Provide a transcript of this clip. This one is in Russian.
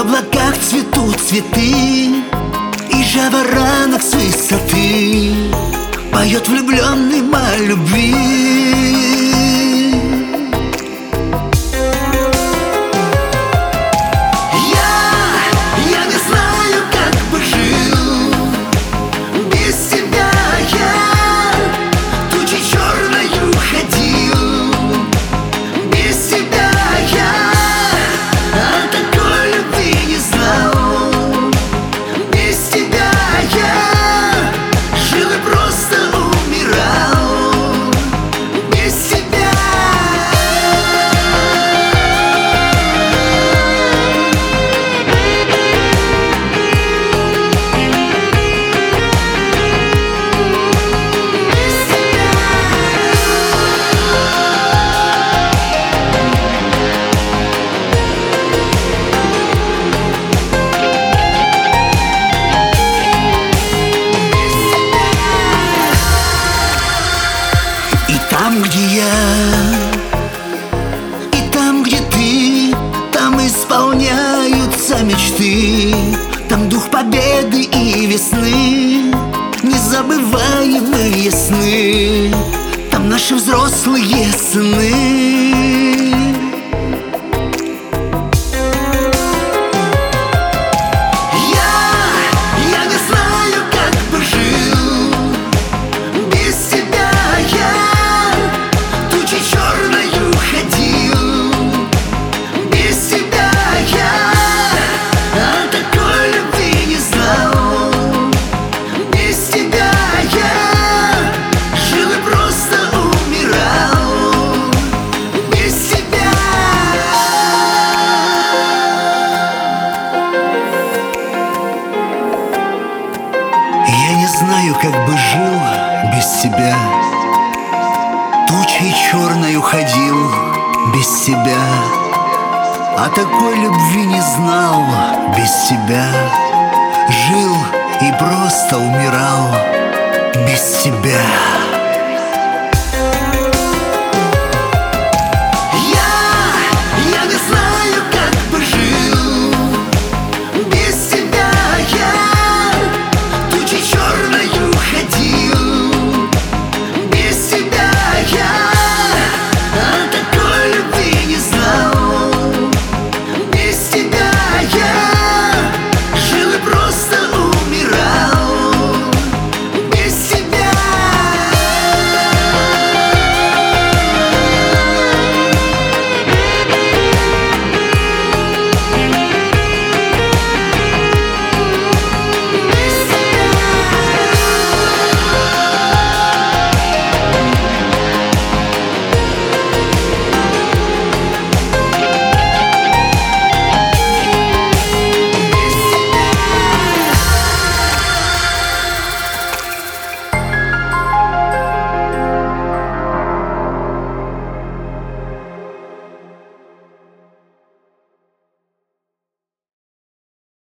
облаках цветут цветы, и жаворонок с высоты поет влюбленным о любви. Я не знаю, как бы жил без тебя. Я тучей черною ходил без тебя. Я о такой любви не знал. Без тебя я жил и просто умирал. Без тебя. Там, где я, и там, где ты, там исполняются мечты. Там дух победы и весны, незабываемые сны. Там наши взрослые сны. Я не знаю, как бы жил без тебя. Я тучей черною ходил без тебя. Я о такой любви не знал. Без тебя я жил и просто умирал. Без тебя. Я не знаю, как бы жил без тебя. Тучей черною ходил без тебя. А такой любви не знал без тебя. Жил и просто умирал без тебя.